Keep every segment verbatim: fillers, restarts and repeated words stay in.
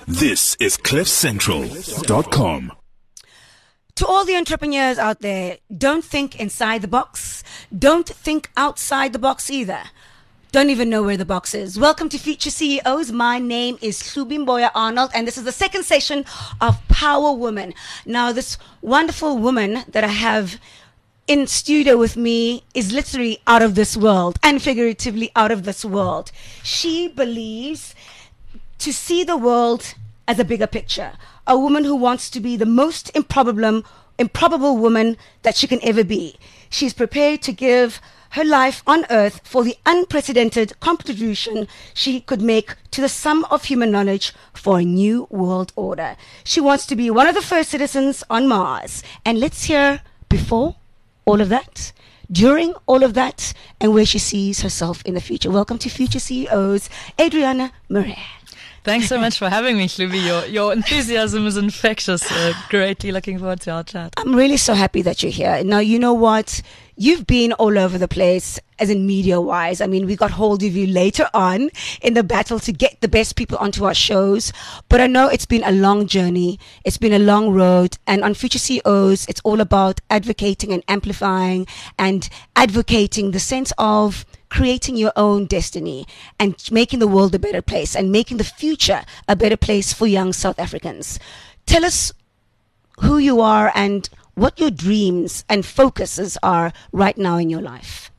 This is cliff central dot com. To all the entrepreneurs out there, don't think inside the box. Don't think outside the box either. Don't even know where the box is. Welcome to Future C E Os. My name is Hlubi Mboya Arnold, and this is the second session of Power Woman. Now, this wonderful woman that I have in studio with me is literally out of this world, and figuratively out of this world. She believes to see the world as a bigger picture. A woman who wants to be the most improbable, improbable woman that she can ever be. She's prepared to give her life on earth for the unprecedented contribution she could make to the sum of human knowledge for a new world order. She wants to be one of the first citizens on Mars. And let's hear before all of that, during all of that, and where she sees herself in the future. Welcome to Future C E Os, Adriana Murray. Thanks so much for having me, Hlubi. Your, your enthusiasm is infectious. Uh, greatly looking forward to our chat. I'm really so happy that you're here. Now, you know what? You've been all over the place, as in media-wise. I mean, we got hold of you later on in the battle to get the best people onto our shows. But I know it's been a long journey. It's been a long road. And on Future C E Os, it's all about advocating and amplifying and advocating the sense of creating your own destiny and making the world a better place and making the future a better place for young South Africans. Tell us who you are and what your dreams and focuses are right now in your life.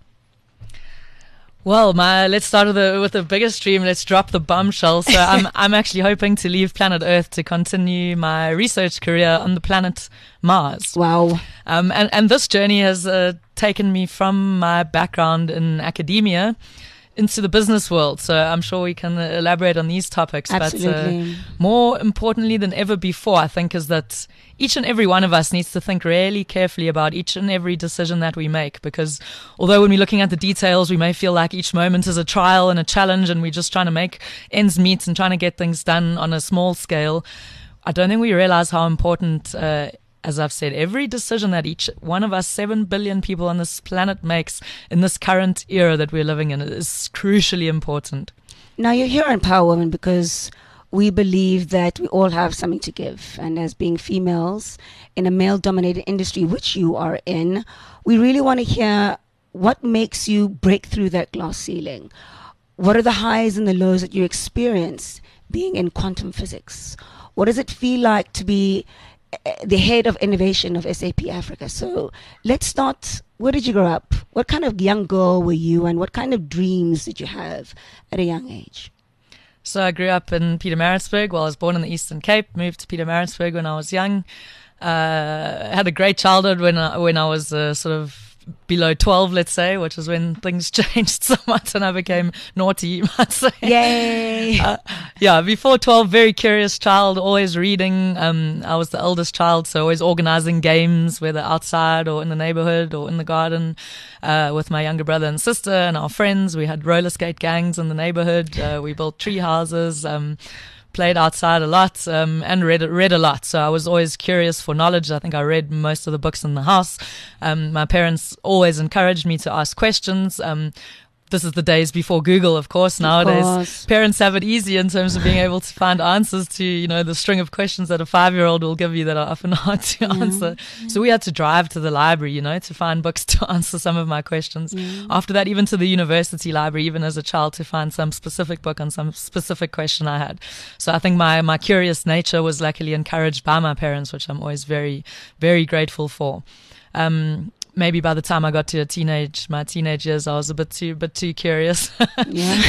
Well, my let's start with the with the biggest dream. Let's drop the bombshell. So I'm I'm actually hoping to leave planet Earth to continue my research career on the planet Mars. Wow. Um, and and this journey has uh, taken me from my background in academia into the business world. So I'm sure we can elaborate on these topics. Absolutely. But uh, more importantly than ever before, I think, is that each and every one of us needs to think really carefully about each and every decision that we make. Because although when we're looking at the details, we may feel like each moment is a trial and a challenge and we're just trying to make ends meet and trying to get things done on a small scale, I don't think we realize how important uh, as I've said, every decision that each one of us seven billion people on this planet makes in this current era that we're living in is crucially important. Now, you're here on Power Woman because we believe that we all have something to give. And as being females in a male-dominated industry, which you are in, we really want to hear what makes you break through that glass ceiling. What are the highs and the lows that you experience being in quantum physics? What does it feel like to be the head of innovation of S A P Africa? So let's start. Where did you grow up? What kind of young girl were you, and what kind of dreams did you have at a young age? So I grew up in Pietermaritzburg. Well, I was born in the Eastern Cape, moved to Pietermaritzburg when I was young. Uh, had a great childhood when I, when I was uh, sort of below twelve, let's say, which is when things changed so much and I became naughty, you might say. Yay! Uh, yeah, before twelve, very curious child, always reading. Um, I was the eldest child, so always organizing games, whether outside or in the neighborhood or in the garden, uh, with my younger brother and sister and our friends. We had roller skate gangs in the neighborhood. Uh, we built tree houses. Um, played outside a lot, um, and read read a lot. So I was always curious for knowledge. I think I read most of the books in the house. Um, my parents always encouraged me to ask questions. Um, this is the days before Google, of course. Nowadays, of course. Parents have it easy in terms of being able to find answers to, you know, the string of questions that a five-year-old will give you that are often hard to yeah. answer. Yeah. So we had to drive to the library, you know, to find books to answer some of my questions. Yeah. After that, even to the university library, even as a child, to find some specific book on some specific question I had. So I think my, my curious nature was luckily encouraged by my parents, which I'm always very, very grateful for. Um, Maybe by the time I got to a teenage, my teenage years, I was a bit too, bit too curious. Yeah.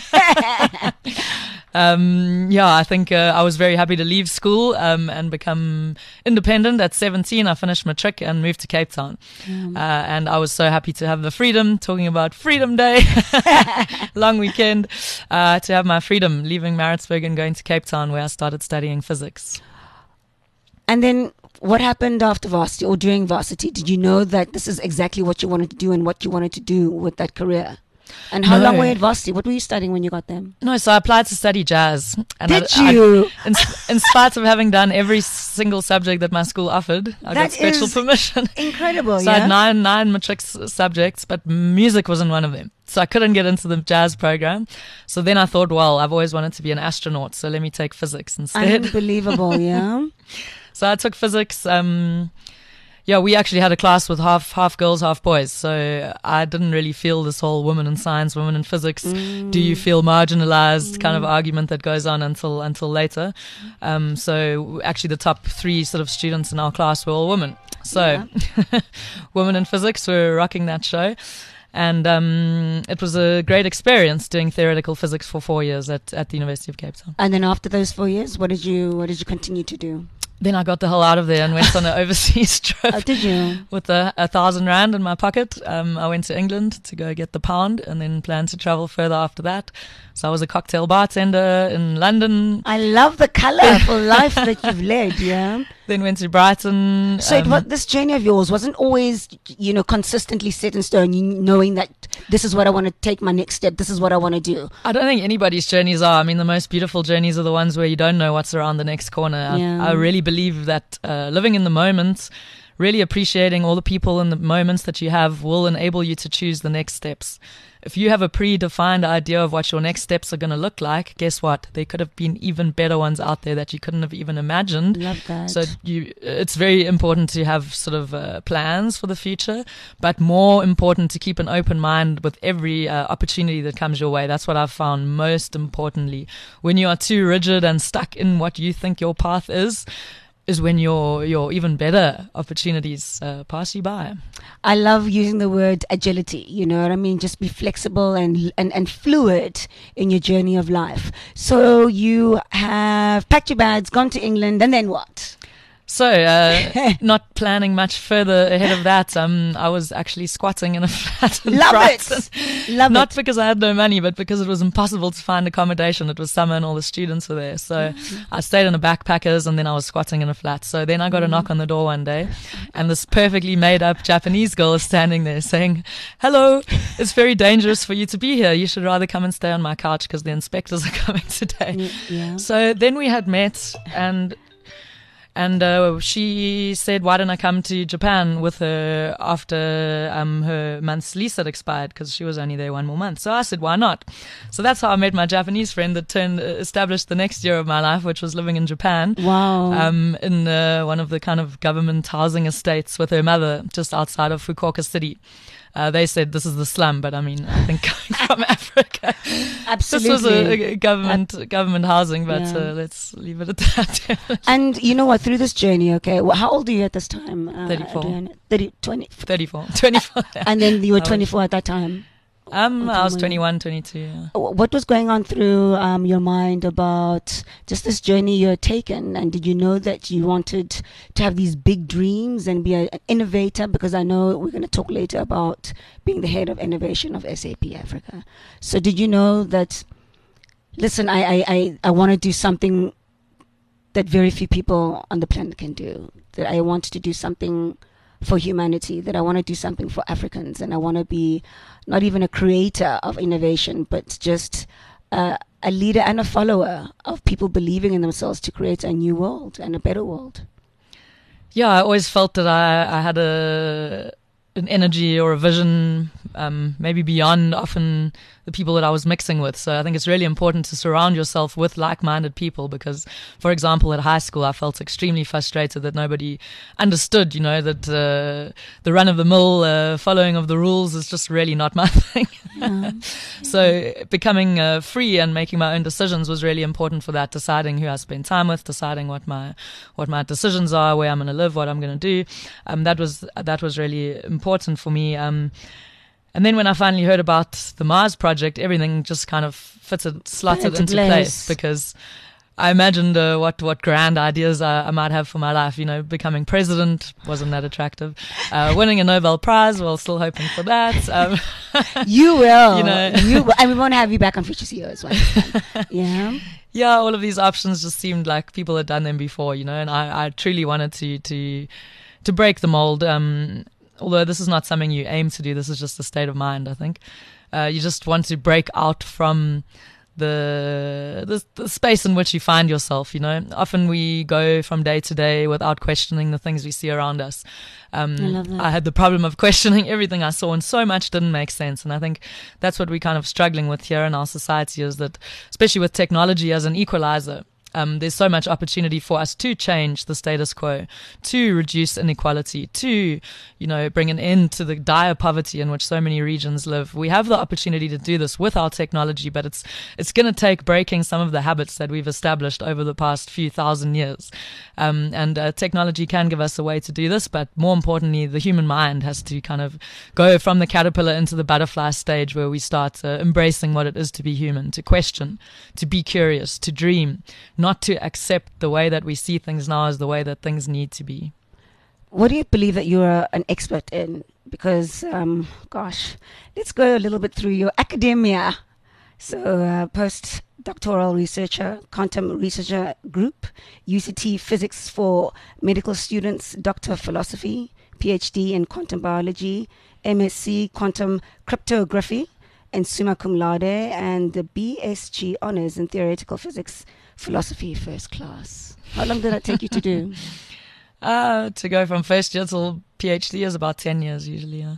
um, yeah, I think uh, I was very happy to leave school um, and become independent. At seventeen, I finished matric and moved to Cape Town. Mm. Uh, and I was so happy to have the freedom, talking about Freedom Day, long weekend, uh, to have my freedom, leaving Maritzburg and going to Cape Town, where I started studying physics. And then what happened after varsity or during varsity? Did you know that this is exactly what you wanted to do and what you wanted to do with that career? And how No. long were you at varsity? What were you studying when you got there? No, so I applied to study jazz. And Did I, you? I, in, in spite of having done every single subject that my school offered, I That got special is permission. Incredible, So I yeah? had nine nine matric s- subjects, but music wasn't one of them. So I couldn't get into the jazz program. So then I thought, well, I've always wanted to be an astronaut, so let me take physics instead. Unbelievable, yeah? So I took physics. Um, yeah, we actually had a class with half half girls, half boys. So I didn't really feel this whole women in science, women in physics. Do you feel marginalized kind of argument that goes on until until later. Um, so actually, the top three sort of students in our class were all women. So women in physics were rocking that show. And um, it was a great experience doing theoretical physics for four years at, at the University of Cape Town. And then after those four years, what did you what did you continue to do? Then I got the hell out of there and went on an overseas trip. Oh, did you? With a, a thousand rand in my pocket. Um, I went to England to go get the pound and then planned to travel further after that. So I was a cocktail bartender in London. I love the colourful life that you've led, yeah? Then went to Brighton. So it um, was, this journey of yours wasn't always, you know, consistently set in stone, you knowing that this is what I want to take my next step, this is what I want to do. I don't think anybody's journeys are. I mean, the most beautiful journeys are the ones where you don't know what's around the next corner. Yeah. I, I really believe that uh, living in the moment, really appreciating all the people and the moments that you have will enable you to choose the next steps. If you have a predefined idea of what your next steps are going to look like, guess what? There could have been even better ones out there that you couldn't have even imagined. Love that. So you, it's very important to have sort of uh, plans for the future, but more important to keep an open mind with every uh, opportunity that comes your way. That's what I've found most importantly. When you are too rigid and stuck in what you think your path is, is when your your even better opportunities uh, pass you by. I love using the word agility, you know what I mean? Just be flexible and, and, and fluid in your journey of life. So you have packed your bags, gone to England, and then what? So, uh, not planning much further ahead of that, um, I was actually squatting in a flat in Love Brighton. it! Love Not it. because I had no money, but because it was impossible to find accommodation. It was summer and all the students were there. So Mm-hmm. I stayed in a backpackers and then I was squatting in a flat. So then I got a Mm-hmm. knock on the door one day and this perfectly made up Japanese girl is standing there saying, "Hello, it's very dangerous for you to be here. You should rather come and stay on my couch because the inspectors are coming today." Yeah. So then we had met and And uh, she said, why didn't I come to Japan with her after um, her month's lease had expired? Because she was only there one more month. So I said, why not? So that's how I met my Japanese friend that turned uh, established the next year of my life, which was living in Japan. Wow. Um, in uh, one of the kind of government housing estates with her mother just outside of Fukuoka City. Uh, they said this is the slum, but I mean, I think coming from Africa, Absolutely. this was a, a government Ab- government housing. But Yeah. uh, let's leave it at that. And you know what? Through this journey, okay, well, how old are you at this time? Uh, thirty-four. Adriana? thirty, twenty. thirty-four. twenty-four. And then you were I was- twenty-four at that time. Um, I was Okay. twenty-one, twenty-two. Yeah. What was going on through um, your mind about just this journey you had taken? And did you know that you wanted to have these big dreams and be a, an innovator? Because I know we're going to talk later about being the head of innovation of S A P Africa. So did you know that, listen, I, I, I, I want to do something that very few people on the planet can do, that I want to do something for humanity, that I want to do something for Africans, and I want to be not even a creator of innovation, but just uh, a leader and a follower of people believing in themselves to create a new world and a better world. Yeah, I always felt that I, I had a an energy or a vision, um, maybe beyond often the people that I was mixing with. So I think it's really important to surround yourself with like-minded people because, for example, at high school, I felt extremely frustrated that nobody understood, you know, that uh, the run-of-the-mill uh, following of the rules is just really not my thing. Yeah. So becoming uh, free and making my own decisions was really important for that, deciding who I spend time with, deciding what my what my decisions are, where I'm going to live, what I'm going to do. Um, that was that was really important for me. Um, and then when I finally heard about the Mars project, everything just kind of fitted, slotted Into into place. place because I imagined uh, what what grand ideas I, I might have for my life. You know, becoming president wasn't that attractive. Uh, winning a Nobel Prize, well, still hoping for that. Um, You will. You know. You will. And we want to have you back on Future C E O as well. Yeah. yeah, all of these options just seemed like people had done them before, you know, and I, I truly wanted to to to break the mold. Um, although this is not something you aim to do, this is just a state of mind, I think. uh, you just want to break out from the, the the space in which you find yourself. You know, often we go from day to day without questioning the things we see around us. Um, I love that. I had the problem of questioning everything I saw, and so much didn't make sense. And I think that's what we're kind of struggling with here in our society, is that, especially with technology as an equalizer, Um, there's so much opportunity for us to change the status quo, to reduce inequality, to, you know, bring an end to the dire poverty in which so many regions live. We have the opportunity to do this with our technology, but it's it's going to take breaking some of the habits that we've established over the past few thousand years. Um, and uh, technology can give us a way to do this, but more importantly, the human mind has to kind of go from the caterpillar into the butterfly stage, where we start uh, embracing what it is to be human, to question, to be curious, to dream, not to accept the way that we see things now as the way that things need to be. What do you believe that you're an expert in? Because, um, gosh, let's go a little bit through your academia. So, uh, postdoctoral researcher, quantum researcher group, U C T physics for medical students, doctor of philosophy, PhD in quantum biology, M S C quantum cryptography, and summa cum laude, and the B S G honors in theoretical physics, philosophy first class. How long did that take you to do? Uh, to go from first year till PhD is about ten years usually, yeah.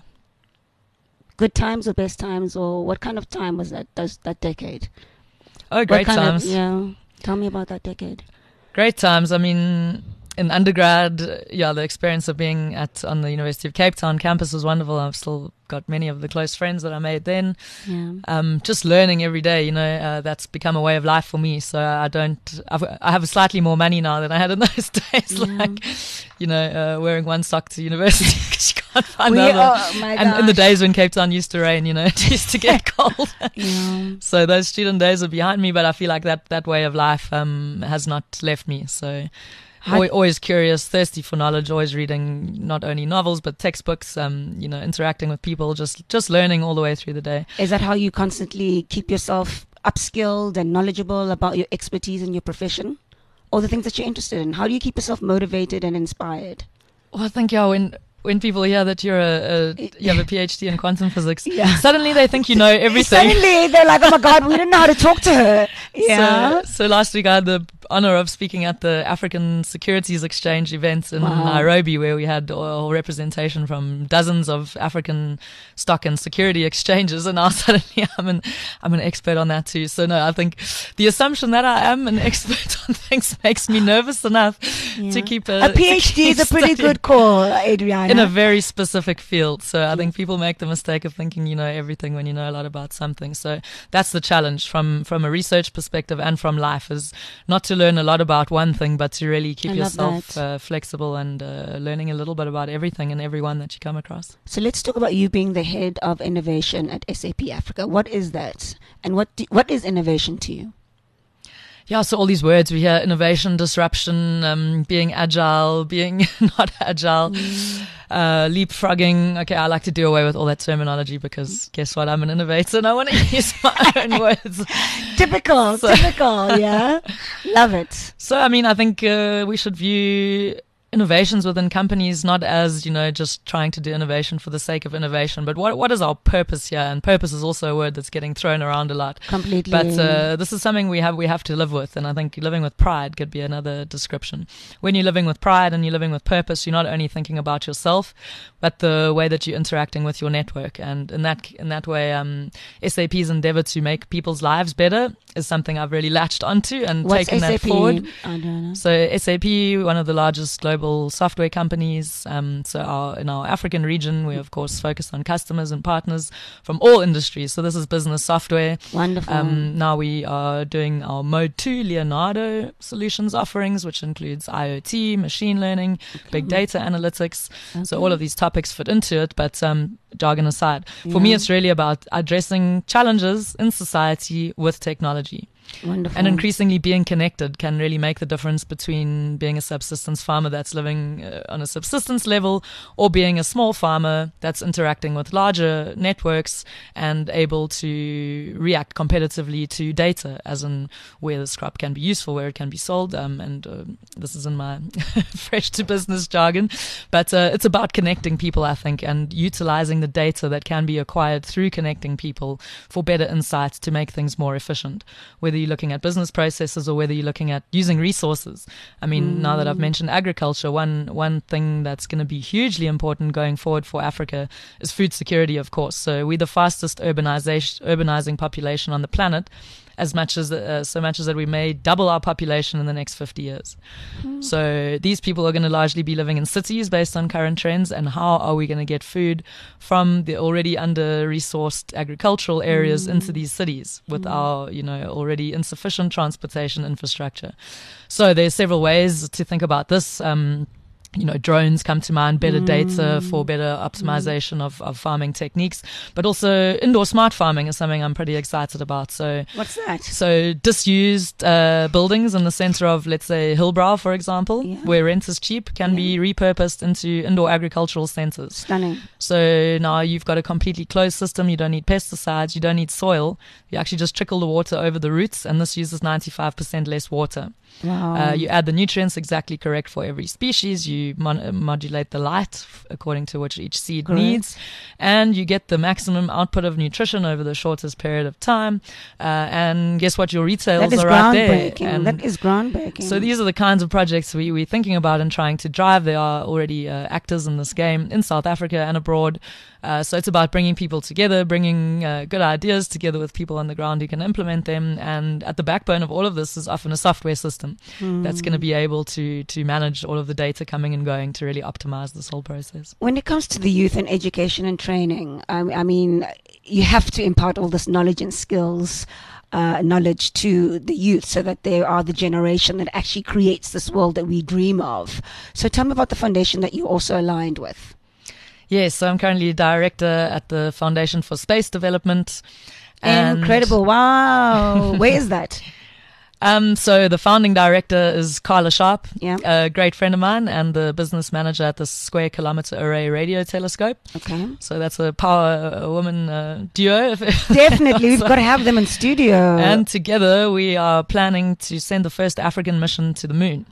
Good times or best times, or what kind of time was that, does that decade? Oh, great what kind times. Of, yeah, tell me about that decade. Great times. I mean, in undergrad, yeah, the experience of being at on the University of Cape Town campus was wonderful. I've still got many of the close friends that I made then. Yeah. Um, just learning every day, you know, uh, that's become a way of life for me. So I don't, I've, I have slightly more money now than I had in those days. Yeah. Like, you know, uh, wearing one sock to university because you can't find We another. are- oh my and in the gosh. days when Cape Town used to rain, you know, it used to get cold. Yeah. So those student days are behind me, but I feel like that, that way of life um, has not left me. So How- Al- always curious, thirsty for knowledge, always reading not only novels but textbooks, um, you know, interacting with people, just just learning all the way through the day. Is that how you constantly keep yourself upskilled and knowledgeable about your expertise in your profession, or the things that you're interested in? How do you keep yourself motivated and inspired? Well, I think, yeah, when when people hear that you're a, a you have a PhD in quantum physics, Yeah. suddenly they think you know everything. Suddenly they're like, oh my God, we didn't know how to talk to her. Yeah. So, so last week I had the honor of speaking at the African Securities Exchange event in Wow. Nairobi, where we had all representation from dozens of African stock and security exchanges, and now suddenly I'm an I'm an expert on that too. So no, I think the assumption that I am an expert on things makes me nervous enough Yeah. to keep a, A PhD is a pretty good call, Adriana. in a very specific field. So I think people make the mistake of thinking you know everything when you know a lot about something. So that's the challenge from from a research perspective and from life, is not to learn a lot about one thing, but to really keep I love yourself that. uh, flexible and uh, learning a little bit about everything and everyone that you come across. So let's talk about you being the head of innovation at S A P Africa. What is that? And what do, what is innovation to you? Yeah, so all these words we hear: innovation, disruption, um, being agile, being not agile, Mm. uh, leapfrogging. Okay, I like to do away with all that terminology because guess what? I'm an innovator and I want to use my own words. Typical, So- typical, yeah. Love it. So, I mean, I think uh, we should view innovations within companies not as, you know, just trying to do innovation for the sake of innovation, but what what is our purpose here? And purpose is also a word that's getting thrown around a lot. Completely. But uh, this is something we have we have to live with, and I think living with pride could be another description. When you're living with pride and you're living with purpose, you're not only thinking about yourself, but the way that you're interacting with your network. And in that in that way, um, S A P's endeavor to make people's lives better is something I've really latched onto and What's taken S A P? that forward. I don't know. So S A P, one of the largest global software companies. Um, so our, in our African region, we of course focus on customers and partners from all industries. So this is business software. Wonderful. Um, now we are doing our Mode two Leonardo solutions offerings, which includes IoT, machine learning, big data analytics. So all of these topics fit into it, but um, jargon aside. For me, Yeah. it's really about addressing challenges in society with technology. Wonderful. And increasingly being connected can really make the difference between being a subsistence farmer that's living uh, on a subsistence level or being a small farmer that's interacting with larger networks and able to react competitively to data, as in where this crop can be useful, where it can be sold. Um, and uh, this is in my fresh to business jargon. But uh, it's about connecting people, I think, and utilizing the data that can be acquired through connecting people for better insights to make things more efficient, whether you're looking at business processes or whether you're looking at using resources. I mean, mm. now that I've mentioned agriculture, one one thing that's going to be hugely important going forward for Africa is food security, of course. So we're the fastest urbanization, urbanizing population on the planet, as much as uh, so much as that we may double our population in the next fifty years. Mm. So these people are going to largely be living in cities based on current trends, and how are we going to get food from the already under-resourced agricultural areas mm. into these cities with mm. our, you know, already insufficient transportation infrastructure? So there's several ways to think about this. Um, You know, drones come to mind, better mm. data for better optimization mm. of, of farming techniques, but also indoor smart farming is something I'm pretty excited about. So, what's that? So, disused uh, buildings in the center of, let's say, Hillbrow, for example, yeah. where rent is cheap, can yeah. be repurposed into indoor agricultural centers. Stunning. So now you've got a completely closed system. You don't need pesticides. You don't need soil. You actually just trickle the water over the roots, and this uses ninety-five percent less water. Wow. Uh, you add the nutrients exactly correct for every species. You mon- modulate the light f- according to which each seed Correct. needs, and you get the maximum output of nutrition over the shortest period of time. Uh, and guess what? Your retails that is are right there. groundbreaking. And that is groundbreaking. so these are the kinds of projects we, we're thinking about and trying to drive. There are already uh, actors in this game in South Africa and abroad. Uh, so it's about bringing people together, bringing uh, good ideas together with people on the ground who can implement them. And at the backbone of all of this is often a software system mm. that's going to be able to to manage all of the data coming and going to really optimize this whole process. When it comes to the youth and education and training, um, I mean, you have to impart all this knowledge and skills, uh, knowledge to the youth so that they are the generation that actually creates this world that we dream of. So tell me about the foundation that you also aligned with. Yes, so I'm currently a director at the Foundation for Space Development. And Incredible. Wow. Where is that? Um, so the founding director is Carla Sharp, yeah. a great friend of mine, and the business manager at the Square Kilometer Array Radio Telescope. Okay. So that's a power a woman uh, duo. Definitely. We've so, got to have them in studio. And together we are planning to send the first African mission to the moon.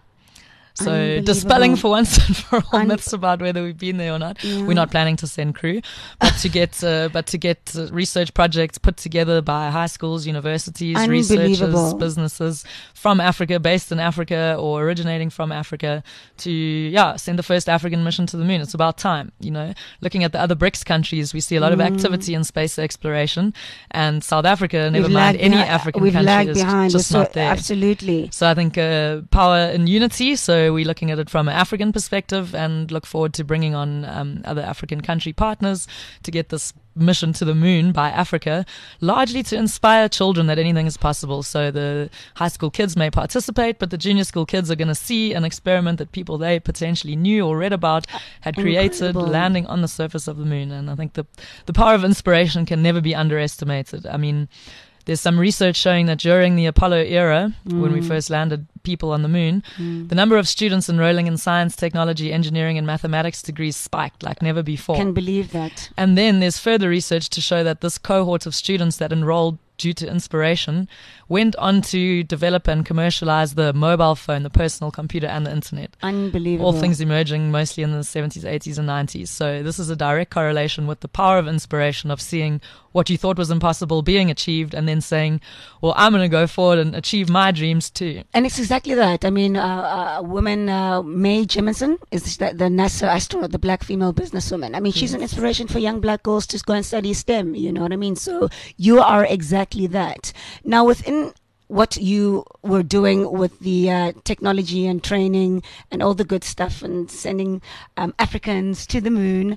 So dispelling for once and for all Un- myths about whether we've been there or not. Yeah. We're not planning to send crew, but to get uh, but to get uh, research projects put together by high schools, universities, researchers, businesses from Africa, based in Africa or originating from Africa, to yeah send the first African mission to the moon. It's about time, you know. Looking at the other BRICS countries, we see a lot mm. of activity in space exploration, and South Africa, never we've mind any behind, African we've country, lagged is behind. just so, not there. Absolutely. So I think uh, power in unity. So we're looking at it from an African perspective and look forward to bringing on um, other African country partners to get this mission to the moon by Africa, largely to inspire children that anything is possible. So the high school kids may participate, but the junior school kids are going to see an experiment that people they potentially knew or read about had created, Incredible. landing on the surface of the moon. And I think the the power of inspiration can never be underestimated. I mean, there's some research showing that during the Apollo era, mm. when we first landed people on the moon, mm. the number of students enrolling in science, technology, engineering, and mathematics degrees spiked like never before. Can believe that. And then there's further research to show that this cohort of students that enrolled due to inspiration went on to develop and commercialize the mobile phone, the personal computer, and the internet. Unbelievable. All things emerging mostly in the seventies, eighties, and nineties. So this is a direct correlation with the power of inspiration, of seeing what you thought was impossible being achieved and then saying, well, I'm going to go forward and achieve my dreams too. And it's exactly that. I mean, uh, a woman, uh, Mae Jemison, is the, the NASA astronaut, the black female businesswoman. I mean, she's yes. an inspiration for young black girls to go and study STEM, you know what I mean? So you are exactly that. Now, within what you were doing with the uh, technology and training and all the good stuff and sending um, Africans to the moon,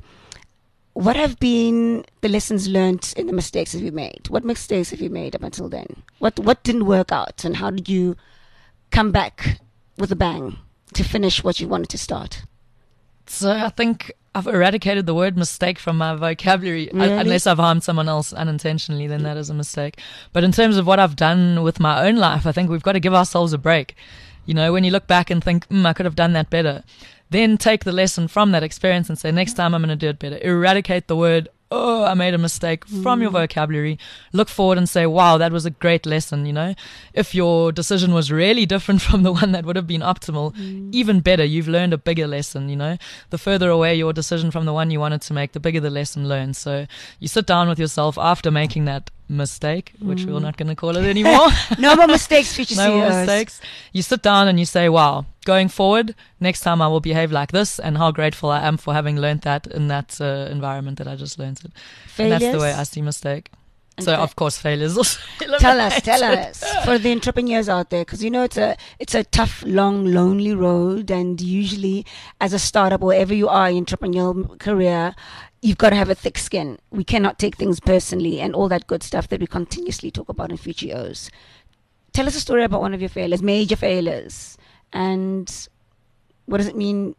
what have been the lessons learned in the mistakes that you made? What mistakes have you made up until then? What what didn't work out, and how did you come back with a bang to finish what you wanted to start? So I think I've eradicated the word mistake from my vocabulary. Really? Un- unless I've harmed someone else unintentionally, then that is a mistake. But in terms of what I've done with my own life, I think we've got to give ourselves a break. You know, when you look back and think, mm, I could have done that better, then take the lesson from that experience and say, next time I'm going to do it better. Eradicate the word, oh, I made a mistake from your vocabulary. Look forward and say, wow, that was a great lesson, you know. If your decision was really different from the one that would have been optimal, even better, you've learned a bigger lesson, you know. The further away your decision from the one you wanted to make, the bigger the lesson learned. So you sit down with yourself after making that mistake, which we're not going to call it anymore. No more mistakes, future No more C E Os. mistakes. You sit down and you say, wow, going forward, next time I will behave like this, and how grateful I am for having learned that in that uh, environment that I just learned it. And that's the way I see mistake. So, Okay. of course, failures also Tell us, tell eliminated. us, for the entrepreneurs out there, because you know it's a it's a tough, long, lonely road, and usually, as a startup, wherever you are in entrepreneurial career, you've got to have a thick skin. We cannot take things personally, and all that good stuff that we continuously talk about in Future O's. Tell us a story about one of your failures, major failures, and what does it mean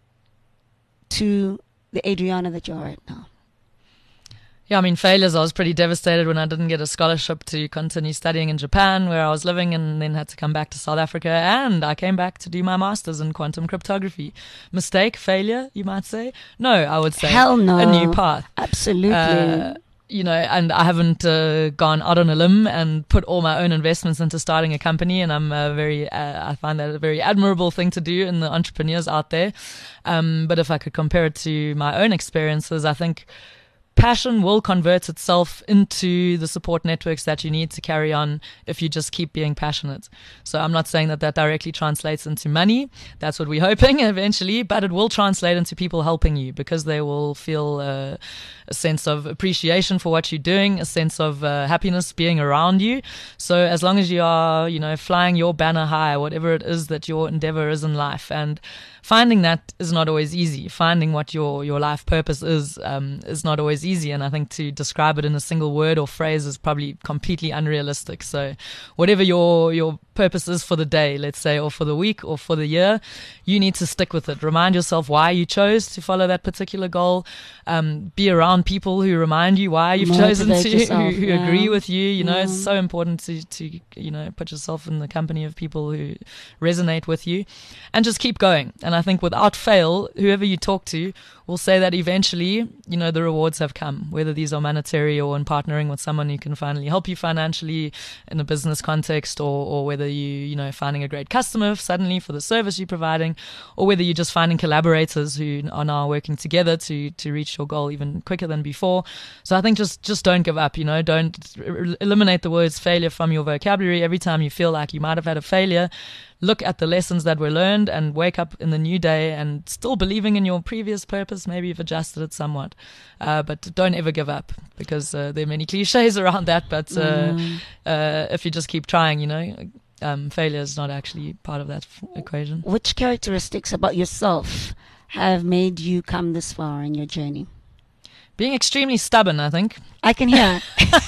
to the Adriana that you are right now? Yeah, I mean, failures. I was pretty devastated when I didn't get a scholarship to continue studying in Japan, where I was living, and then had to come back to South Africa. And I came back to do my master's in quantum cryptography. Mistake, failure, you might say? No, I would say Hell no. a new path. Absolutely. Uh, you know, and I haven't uh, gone out on a limb and put all my own investments into starting a company. And I'm a very, uh, I find that a very admirable thing to do in the entrepreneurs out there. Um, but if I could compare it to my own experiences, I think passion will convert itself into the support networks that you need to carry on if you just keep being passionate. So I'm not saying that that directly translates into money. That's what we're hoping eventually, but it will translate into people helping you, because they will feel uh, a sense of appreciation for what you're doing, a sense of uh, happiness being around you. So as long as you are, you know, flying your banner high, whatever it is that your endeavor is in life, and finding that is not always easy. Finding what your, your life purpose is um, is not always easy. And I think to describe it in a single word or phrase is probably completely unrealistic. So whatever your your purpose is for the day, let's say, or for the week or for the year, you need to stick with it. Remind yourself why you chose to follow that particular goal. Um, be around people who remind you why you've chosen Motivate to, yourself, who, who yeah. agree with you. You know, Yeah. it's so important to, to, you know, put yourself in the company of people who resonate with you, and just keep going. And I think without fail, whoever you talk to will say that eventually, you know, the rewards have come, whether these are monetary or in partnering with someone who can finally help you financially in a business context, or, or whether you, you know, finding a great customer suddenly for the service you're providing, or whether you're just finding collaborators who are now working together to, to reach your goal even quicker than before. So I think just, just don't give up, you know, don't r- eliminate the words failure from your vocabulary. Every time you feel like you might have had a failure, look at the lessons that were learned and wake up in the new day and still believing in your previous purpose. Maybe you've adjusted it somewhat, uh, but don't ever give up, because uh, there are many cliches around that. But uh, Mm. uh, if you just keep trying, you know, um, failure is not actually part of that f- equation. Which characteristics about yourself have made you come this far in your journey? Being extremely stubborn, I think. I can hear.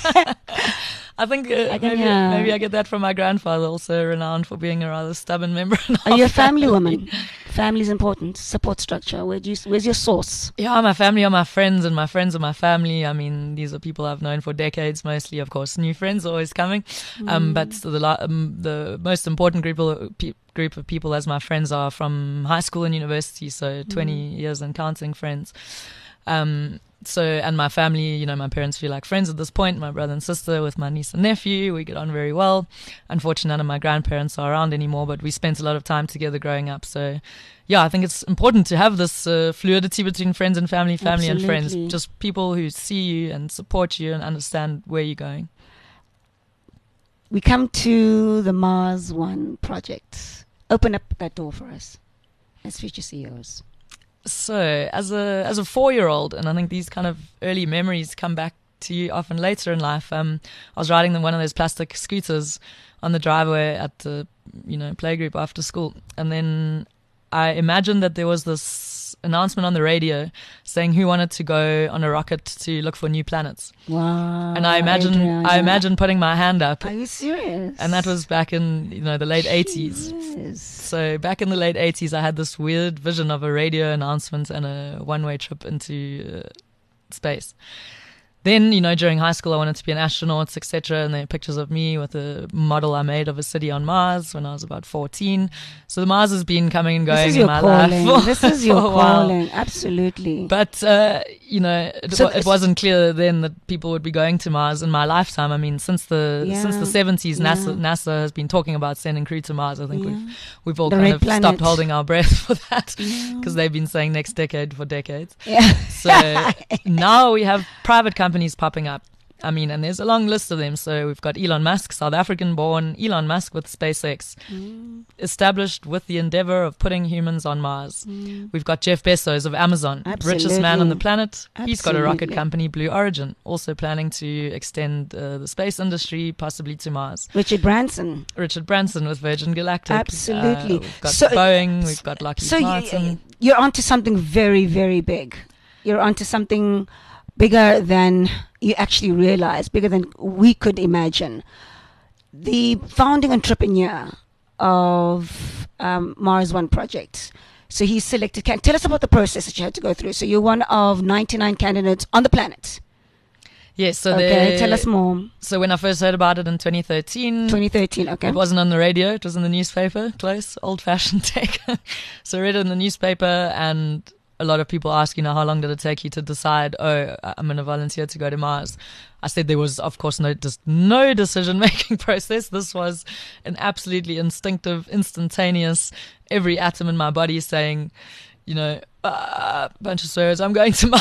I think uh, I can maybe, hear. maybe I get that from my grandfather, also renowned for being a rather stubborn member. of Are you a our family woman? Family is important. Support structure. Where do you, where's your source? Yeah, my family are my friends, and my friends are my family. I mean, these are people I've known for decades, mostly. Of course, new friends are always coming. Um, but the la- um, the most important group of, pe- group of people as my friends are from high school and university, so twenty years and counting friends. Um, so, and my family, you know, my parents feel like friends at this point, my brother and sister, with my niece and nephew, we get on very well. Unfortunately, none of my grandparents are around anymore, but we spent a lot of time together growing up. So, yeah, I think it's important to have this uh, fluidity between friends and family, family and friends. Absolutely. Just people who see you and support you and understand where you're going. We come to the Mars One project. Open up that door for us as future C E Os. So, as a as a four-year-old, and I think these kind of early memories come back to you often later in life. Um, I was riding one of those plastic scooters on the driveway at the, you know, playgroup after school, and then I imagined that there was this announcement on the radio saying who wanted to go on a rocket to look for new planets. Wow. And I imagine, Adriana. I imagine putting my hand up. Are you serious? And that was back in, you know, the late eighties. Yes. So back in the late eighties, I had this weird vision of a radio announcement and a one-way trip into uh, space. Then, you know, during high school, I wanted to be an astronaut, et cetera. And there are pictures of me with a model I made of a city on Mars when I was about fourteen. So the Mars has been coming and going This is in your my calling. life. For, This is for your a while. calling. Absolutely. But, uh, you know, it, So wa- it wasn't clear then that people would be going to Mars in my lifetime. I mean, since the Yeah. since the seventies, Yeah. NASA NASA has been talking about sending crew to Mars. I think Yeah. we've we've all The kind red of planet. stopped holding our breath for that Yeah. because they've been saying next decade for decades. Yeah. So now we have private companies popping up. I mean, and there's a long list of them. So we've got Elon Musk, South African born, Elon Musk with SpaceX, Mm. established with the endeavor of putting humans on Mars. Mm. We've got Jeff Bezos of Amazon, richest man on Absolutely. the planet. He's got a rocket Absolutely. company, Blue Origin, also planning to extend uh, the space industry, possibly to Mars. Richard Branson. Richard Branson with Virgin Galactic. Absolutely. Uh, we've got So- Boeing, we've got Lockheed So Martin. you, you're onto something very, very big. You're onto something bigger than you actually realize, bigger than we could imagine. The founding entrepreneur of um, Mars One Project. So he's selected. Can tell us about the process that you had to go through. So you're one of ninety-nine candidates on the planet. Yes, so Okay, there- tell us more. So when I first heard about it in twenty thirteen, twenty thirteen. Okay. it wasn't on the radio, it was in the newspaper, close, old-fashioned tech. So I read it in the newspaper, and a lot of people ask, you know, how long did it take you to decide, oh, I'm going to volunteer to go to Mars? I said there was, of course, no just no decision-making process. This was an absolutely instinctive, instantaneous, every atom in my body saying, you know, uh, bunch of swears, I'm going to Mars.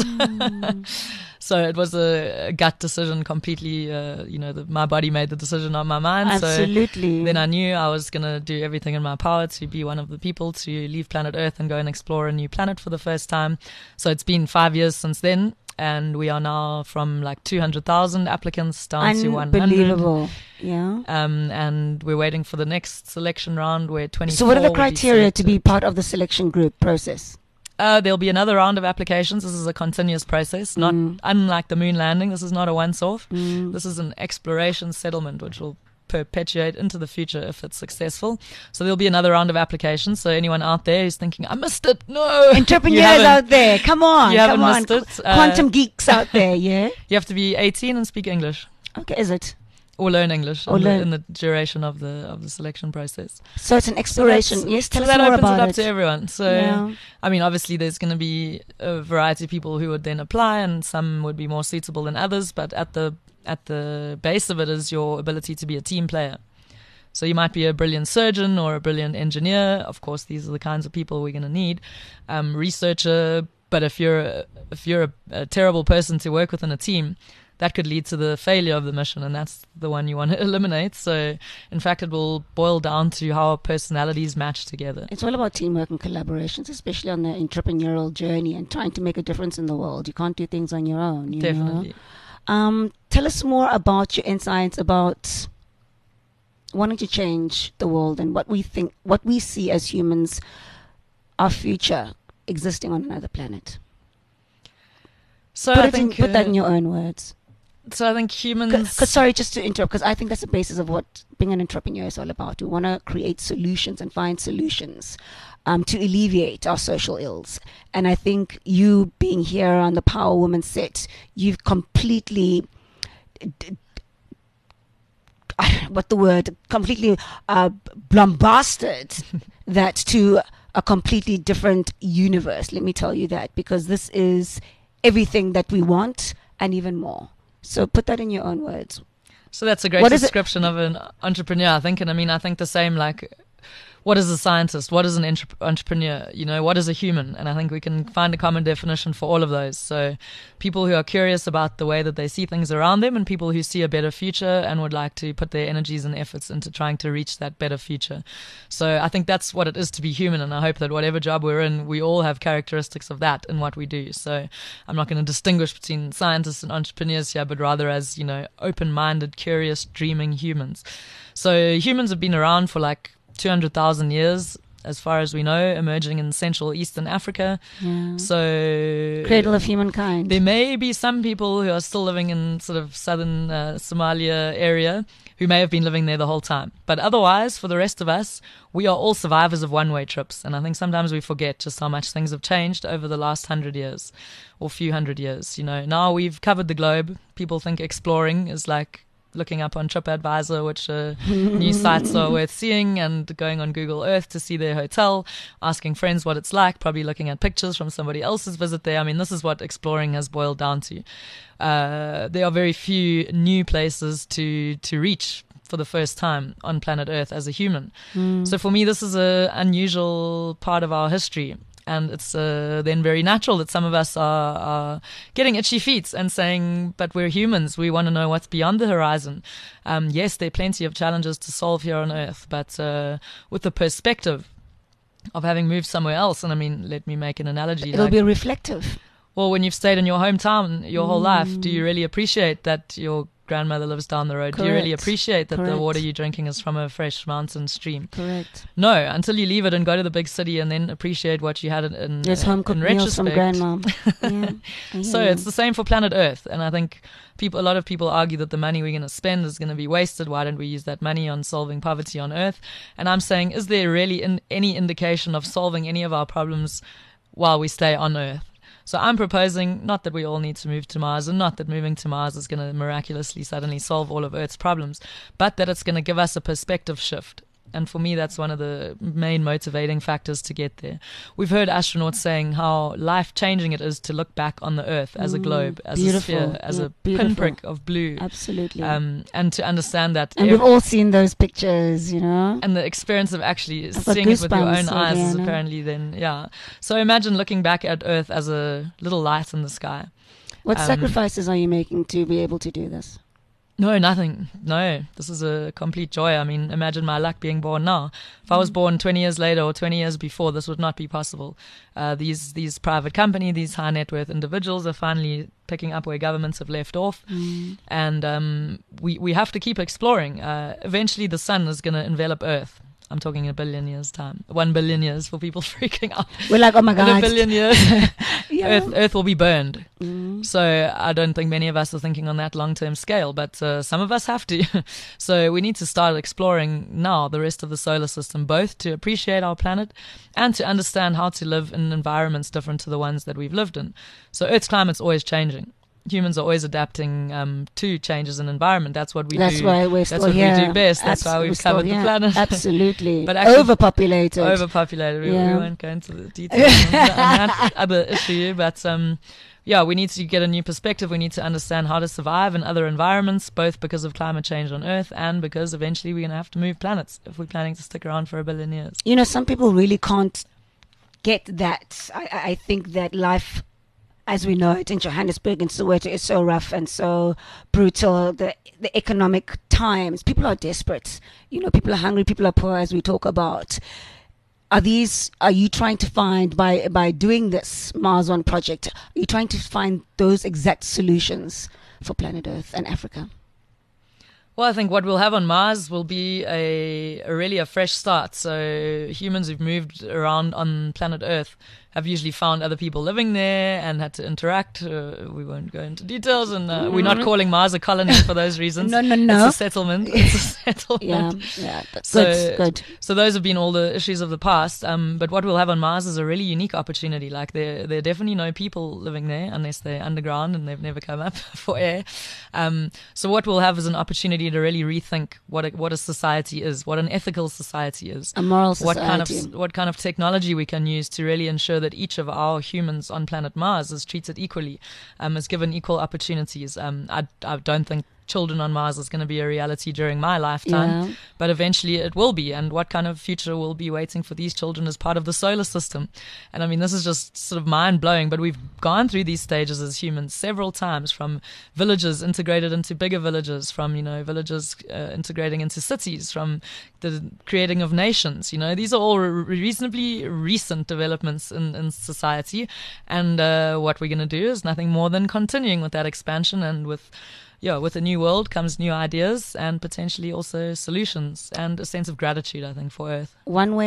Mm. So it was a, a gut decision completely, uh, you know, the, my body made the decision on my mind. Absolutely. So then I knew I was going to do everything in my power to be one of the people to leave planet Earth and go and explore a new planet for the first time. So it's been five years since then. And we are now from like two hundred thousand applicants down to one hundred. Unbelievable. Yeah. Um, and we're waiting for the next selection round where twenty-four So what are the will be criteria to be selected. part of the selection group process? Uh, there'll be another round of applications. This is a continuous process, not Mm. unlike the moon landing. This is not a once-off. Mm. This is an exploration settlement, which will perpetuate into the future if it's successful. So there'll be another round of applications. So anyone out there who's thinking, I missed it, no. You Entrepreneurs haven't. out there, come on, You come haven't on. missed it. Uh, Quantum geeks out there, yeah? You have to be eighteen and speak English. Okay, is it? Or learn English Or in, learn- The, in the duration of the of the selection process. So it's an exploration. So yes, tell so us that more opens about it up it. to everyone. So, Yeah. I mean, obviously, there's going to be a variety of people who would then apply, and some would be more suitable than others. But at the at the base of it is your ability to be a team player. So you might be a brilliant surgeon or a brilliant engineer. Of course, these are the kinds of people we're going to need. Um, researcher. But if you're a, if you're a, a terrible person to work with in a team, that could lead to the failure of the mission, and that's the one you want to eliminate. So, in fact, it will boil down to how our personalities match together. It's all about teamwork and collaborations, especially on the entrepreneurial journey and trying to make a difference in the world. You can't do things on your own. You Definitely. Know? Um, tell us more about your insights about wanting to change the world and what we think, what we see as humans, our future existing on another planet. So Put, I it in, think put that uh, in your own words. so I think humans. Because sorry, just to interrupt, because I think that's the basis of what being an entrepreneur is all about. We want to create solutions and find solutions um, to alleviate our social ills. And I think you being here on the Power Woman set, you've completely, d- d- what the word, completely uh, bombasted that to a completely different universe. Let me tell you that, because this is everything that we want and even more. So put that in your own words. So that's a great What is it- description of an entrepreneur, I think. And I mean, I think the same, like, what is a scientist? What is an entre- entrepreneur? You know, what is a human? And I think we can find a common definition for all of those. So people who are curious about the way that they see things around them, and people who see a better future and would like to put their energies and efforts into trying to reach that better future. So I think that's what it is to be human. And I hope that whatever job we're in, we all have characteristics of that in what we do. So I'm not going to distinguish between scientists and entrepreneurs here, but rather as, you know, open-minded, curious, dreaming humans. So humans have been around for like two hundred thousand years. as far as we know, emerging in Central Eastern Africa. Yeah. So Cradle of humankind. there may be some people who are still living in sort of southern uh, Somalia area who may have been living there the whole time. But otherwise, for the rest of us, we are all survivors of one-way trips. And I think sometimes we forget just how much things have changed over the last hundred years or few hundred years. You know, now we've covered the globe. People think exploring is like looking up on TripAdvisor which uh, new sites are worth seeing, and going on Google Earth to see their hotel, asking friends what it's like, probably looking at pictures from somebody else's visit there. I mean, this is what exploring has boiled down to. Uh, there are very few new places to, to reach for the first time on planet Earth as a human. Mm. So for me, this is an unusual part of our history. And it's uh, then very natural that some of us are, are getting itchy feet and saying, but we're humans. We want to know what's beyond the horizon. Um, yes, there are plenty of challenges to solve here on Earth, but uh, with the perspective of having moved somewhere else, and I mean, let me make an analogy. It'll like, be reflective. Well, when you've stayed in your hometown your whole Mm. life, do you really appreciate that your grandmother lives down the road? Correct. Do you really appreciate that Correct. the water you're drinking is from a fresh mountain stream? Correct. No, until you leave it and go to the big city and then appreciate what you had in, in, There's home cooked in meals from retrospect. grandma. Yeah, I So hear it's you. the same for planet Earth. And I think people, a lot of people argue that the money we're going to spend is going to be wasted. Why don't we use that money on solving poverty on Earth? And I'm saying, is there really in, any indication of solving any of our problems while we stay on Earth? So I'm proposing not that we all need to move to Mars, and not that moving to Mars is going to miraculously suddenly solve all of Earth's problems, but that it's going to give us a perspective shift. And for me, that's one of the main motivating factors to get there. We've heard astronauts saying how life-changing it is to look back on the Earth as a Mm, globe, as beautiful. a sphere, as Yeah, a beautiful. pinprick of blue. Absolutely. Um, and to understand that and ev- we've all seen those pictures, you know. and the experience of actually I've got seeing it with your goosebumps own eyes is already, I know. apparently then, yeah. So imagine looking back at Earth as a little light in the sky. What um, sacrifices are you making to be able to do this? No, nothing. No, this is a complete joy. I mean, imagine my luck being born now. If I was born twenty years later or twenty years before, this would not be possible. Uh, these these private company, these high net worth individuals are finally picking up where governments have left off. Mm. And um, we, we have to keep exploring. Uh, eventually, the sun is going to envelop Earth. I'm talking in a billion years' time. One billion years for people freaking out. We're like, oh my In a God. billion years, Yeah. Earth, Earth will be burned. Mm. So I don't think many of us are thinking on that long-term scale, but uh, some of us have to. So we need to start exploring now the rest of the solar system, both to appreciate our planet and to understand how to live in environments different to the ones that we've lived in. So Earth's climate's always changing. Humans are always adapting um, to changes in environment. That's what we That's do. why we're That's still what here. we do best. That's Abs- why we're we've still covered the here. planet. Absolutely. But actually- overpopulated. Overpopulated. We, Yeah. we won't go into the details on that other issue, but um, yeah, we need to get a new perspective. We need to understand how to survive in other environments, both because of climate change on Earth and because eventually we're going to have to move planets if we're planning to stick around for a billion years. You know, some people really can't get that. I, I I think that life, as we know it in Johannesburg and Soweto, is so rough and so brutal. The the economic times, people are desperate. You know, people are hungry, people are poor, as we talk about. Are these? Are you trying to find by by doing this Mars One project? Are you trying to find those exact solutions for planet Earth and Africa? Well, I think what we'll have on Mars will be a, a really a fresh start. So humans who've moved around on planet Earth have usually found other people living there and had to interact. Uh, we won't go into details, and uh, we're not calling Mars a colony for those reasons. No, no, no. It's a settlement. It's a settlement. Yeah, yeah. But So- good, good. So those have been all the issues of the past. Um, but what we'll have on Mars is a really unique opportunity. Like there, there are definitely no people living there unless they're underground and they've never come up for air. Um, so what we'll have is an opportunity to really rethink what a, what a society is, what an ethical society is, A moral what society. kind of what kind of technology we can use to really ensure that each of our humans on planet Mars is treated equally, um, is given equal opportunities. Um, I, I don't think children on Mars is going to be a reality during my lifetime, Yeah. but eventually it will be. And what kind of future will be waiting for these children as part of the solar system? And I mean, this is just sort of mind blowing, but we've gone through these stages as humans several times, from villages integrated into bigger villages, from, you know, villages uh, integrating into cities, from the creating of nations. You know, these are all re- reasonably recent developments in, in society. And uh, what we're going to do is nothing more than continuing with that expansion, and with yeah, with a new world comes new ideas and potentially also solutions and a sense of gratitude, I think, for Earth. One way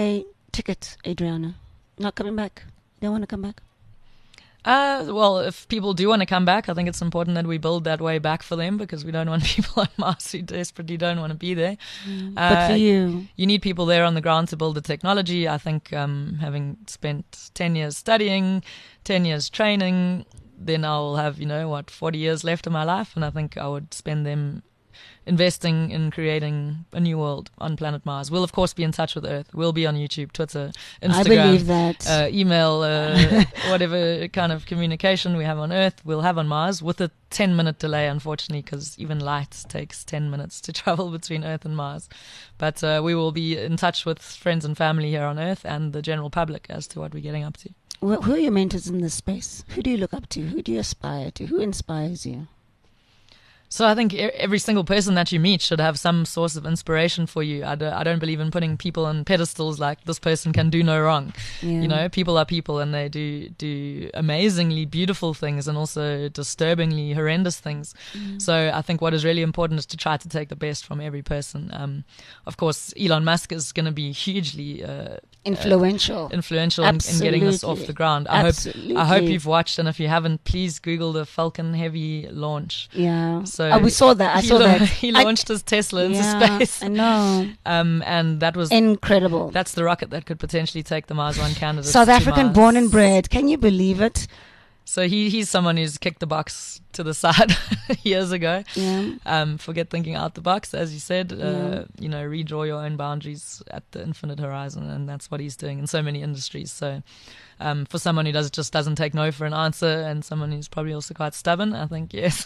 ticket, Adriana? Not coming back? Don't want to come back? Uh, well, if people do want to come back, I think it's important that we build that way back for them, because we don't want people on Mars who desperately don't want to be there. Mm. Uh, but for you, you need people there on the ground to build the technology. I think um, having spent ten years studying, ten years training, then I'll have, you know, what, forty years left of my life, and I think I would spend them investing in creating a new world on planet Mars. We'll, of course, be in touch with Earth. We'll be on YouTube, Twitter, Instagram. I believe that. Uh, email, uh, whatever kind of communication we have on Earth, we'll have on Mars, with a ten-minute delay, unfortunately, because even light takes ten minutes to travel between Earth and Mars. But uh, we will be in touch with friends and family here on Earth and the general public as to what we're getting up to. Well, who are your mentors in this space? Who do you look up to? Who do you aspire to? Who inspires you? So I think every single person that you meet should have some source of inspiration for you. I don't, I don't believe in putting people on pedestals like this person can do no wrong. Yeah. You know, people are people, and they do do amazingly beautiful things and also disturbingly horrendous things. Mm. So I think what is really important is to try to take the best from every person. Um, of course, Elon Musk is going to be hugely uh, influential, uh, influential in, in getting this off the ground. I Absolutely. hope I hope you've watched, and if you haven't, please Google the Falcon Heavy launch. Yeah. So oh, we saw that. I he saw la- that. He launched I, his Tesla into yeah, space. I know. Um, and that was incredible. That's the rocket that could potentially take the Mars One candidate. South African Mars. born and bred. Can you believe it? So he he's someone who's kicked the box to the side years ago. Yeah. Um, forget thinking out the box, as you said. Yeah. Uh, you know, redraw your own boundaries at the infinite horizon, and that's what he's doing in so many industries. So, um, for someone who does just doesn't take no for an answer, and someone who's probably also quite stubborn, I think yes.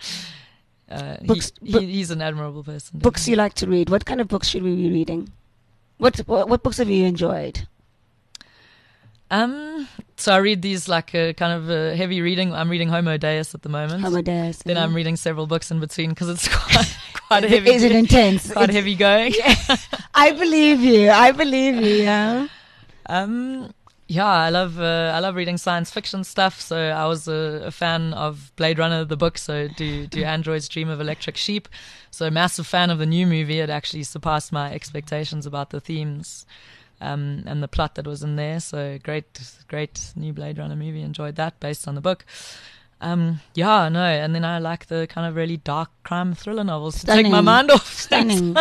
uh, books, he, bo- he, he's an admirable person. Books definitely. you like to read? What kind of books should we be reading? What what, what books have you enjoyed? Um, so I read these like a kind of a heavy reading. I'm reading Homo Deus at the moment. Homo Deus. Then yeah. I'm reading several books in between because it's quite quite heavy. Is it intense? Quite it's, heavy going. Yeah. I believe you. I believe you. Yeah. Um. Yeah, I love uh, I love reading science fiction stuff. So I was a, a fan of Blade Runner, the book. So do do androids dream of electric sheep? So massive fan of the new movie. It actually surpassed my expectations about the themes. Um, and the plot that was in there. So great, great new Blade Runner movie. Enjoyed that based on the book. Um, yeah, no, and then I like the kind of really dark crime thriller novels Stunning. to take my mind off. Stunning.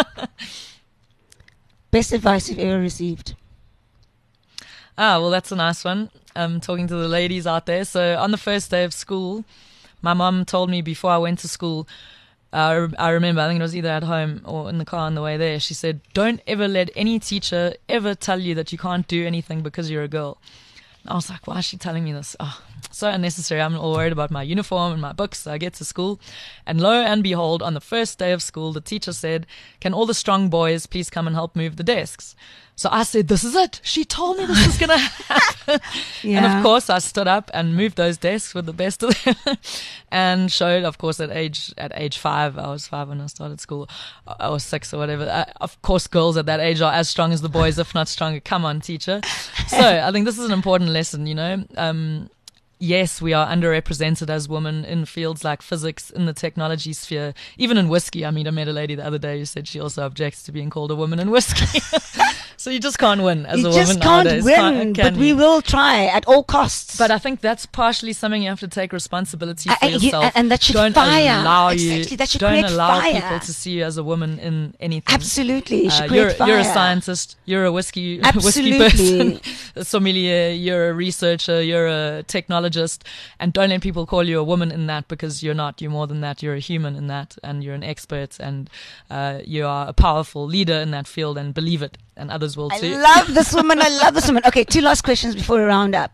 Best advice you've ever received? Ah, well, that's a nice one. Um, talking to the ladies out there. So on the first day of school, my mum told me before I went to school, Uh, I remember, I think it was either at home or in the car on the way there, she said, don't ever let any teacher ever tell you that you can't do anything because you're a girl. And I was like, why is she telling me this? Oh, so unnecessary. I'm all worried about my uniform and my books. So I get to school, and lo and behold, on the first day of school, the teacher said, can all the strong boys please come and help move the desks? So I said, this is it. She told me this was going to happen. Yeah. And of course, I stood up and moved those desks with the best of them and showed, of course, at age at age five, I was five when I started school, I was six or whatever. Uh, of course, girls at that age are as strong as the boys, if not stronger. Come on, teacher. So I think this is an important lesson, you know. Um, yes, we are underrepresented as women in fields like physics, in the technology sphere, even in whiskey. I mean, I met a lady the other day who said she also objects to being called a woman in whiskey. So you just can't win as you a just woman can't nowadays. win, Can't, can but we you? will try at all costs. But I think that's partially something you have to take responsibility for I- I- you- yourself. and that should don't fire. allow Exactly, you. that should don't create allow fire. people to see you as a woman in anything. Absolutely, it should Uh, create you're, fire. you're a scientist. You're a whiskey whiskey Absolutely. person, a sommelier. You're a researcher. You're a technologist, and don't let people call you a woman in that, because you're not. You're more than that. You're a human in that, and you're an expert, and uh, you are a powerful leader in that field. And believe it, and others will I too. love this woman. I love this woman. Okay, two last questions before we round up.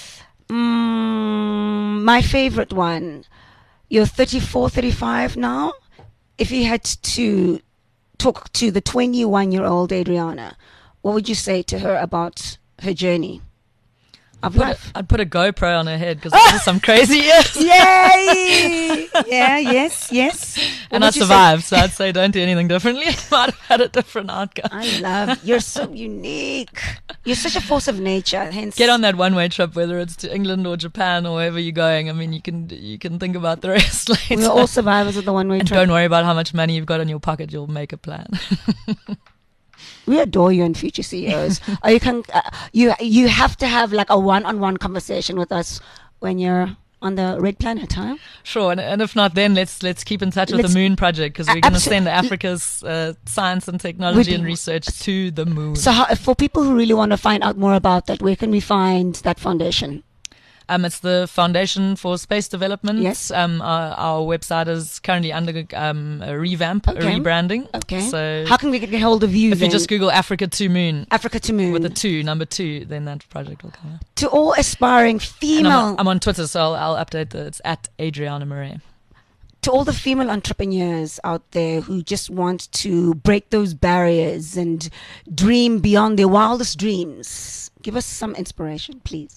Mm, my favorite one. You're thirty-four, thirty-five now. If you had to talk to the twenty-one-year-old Adriana, what would you say to her about her journey of Put a, life? I'd put a GoPro on her head, because those are some crazy years. Yay! Yeah, yes, yes. What And I would you say? survived, so I'd say don't do anything differently. I might have had a different outcome. I love. You're so unique. You're such a force of nature. Hence, Get on that one-way trip, whether it's to England or Japan or wherever you're going. I mean, you can you can think about the rest later. we're all survivors of the one-way and trip. don't worry about how much money you've got in your pocket. You'll make a plan. We adore you in Future C E Os. Or you can, uh, you you have to have like a one-on-one conversation with us when you're on the Red Planet, huh? Sure, and, and if not, then let's let's keep in touch with Let's- the Moon Project, because we're Uh, going to abso- send Africa's uh, science and technology Would- and research to the moon. So, how, for people who really want to find out more about that, where can we find that foundation? Um, it's the Foundation for Space Development. Yes. Um, our, our website is currently under um, a revamp, a Okay. rebranding. Okay. So How can we get hold of you if then? you just Google Africa to Moon Africa to Moon. with a two, number two, then that project will come up. To all aspiring And female, I'm, I'm on Twitter, so I'll, I'll update the, it's at Adriana Murray. to all the female entrepreneurs out there who just want to break those barriers and dream beyond their wildest dreams, give us some inspiration, please.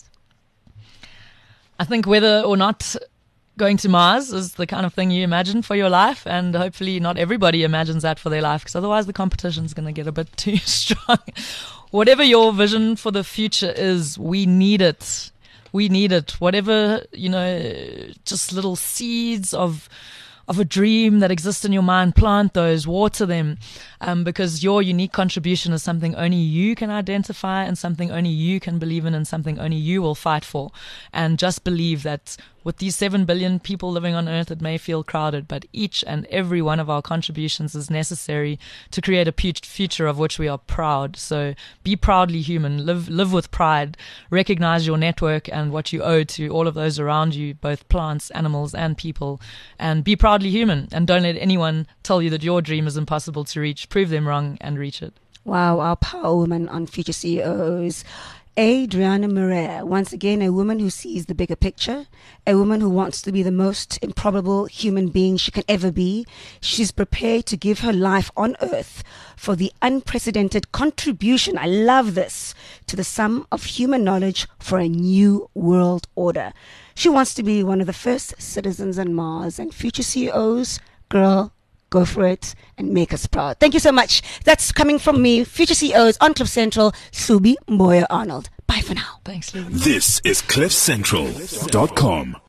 I think whether or not going to Mars is the kind of thing you imagine for your life, and hopefully not everybody imagines that for their life, because otherwise the competition's going to get a bit too strong. Whatever your vision for the future is, we need it. We need it. Whatever, you know, just little seeds of of a dream that exists in your mind, plant those, water them, um, because your unique contribution is something only you can identify and something only you can believe in and something only you will fight for. And just believe that with these seven billion people living on Earth, it may feel crowded, but each and every one of our contributions is necessary to create a pu- future of which we are proud. So be proudly human, live, live with pride, recognize your network and what you owe to all of those around you, both plants, animals, and people, and be proudly human. And don't let anyone tell you that your dream is impossible to reach. Prove them wrong and reach it. Wow, our power woman on Future C E Os. Adriana Murray, once again, a woman who sees the bigger picture, a woman who wants to be the most improbable human being she can ever be. She's prepared to give her life on earth for the unprecedented contribution, I love this, to the sum of human knowledge for a new world order. She wants to be one of the first citizens on Mars, and Future C E Os, girl, go for it and make us proud. Thank you so much. That's coming from me, Future C E Os on Cliff Central, Subi Mboya Arnold. Bye for now. Thanks, Lily. This is cliff central dot com.